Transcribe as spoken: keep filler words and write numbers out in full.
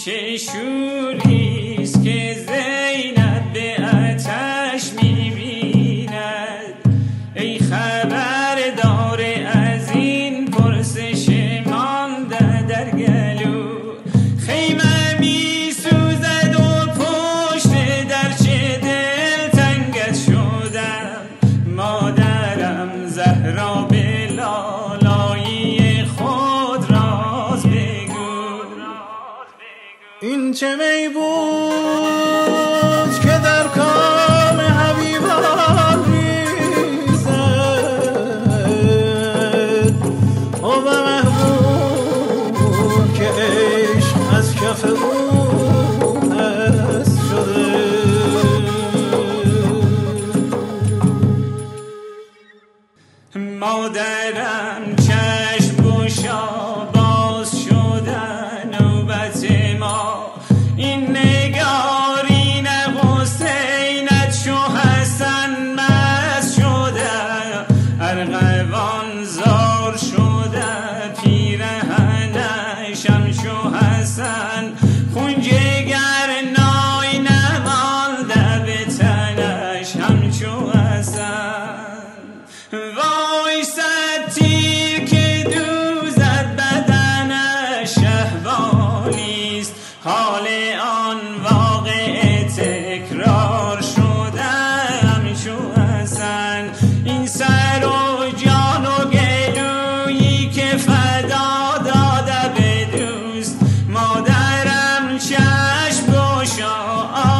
چه شوریست که زینب به آتش می‌بیند. ای خبردار از این پرسش مانده در گلو، خیمه می‌سوزد و پشت درچه دلتنگت شدم. مادرم زهرا به لالایی خود راز بگو. این چه می بود که در کام حبیبان ریزد، او به محبوب که عشق از کف او هست شده. مادرم چشم گشا باز شدن نوبت ما، این نگارین حسینت شو حسن مست شده. ارغوان زار شده پیرهنش همچو حسن، خون جگر نای نمانده به تنش همچو حسن. وای صد تیر که دوزد بدنش احوالیست، حال آن واقع تکرار شده همچو حسن. این سر و جان و گلویی که فدا داده به دوست، مادرم چشم گشا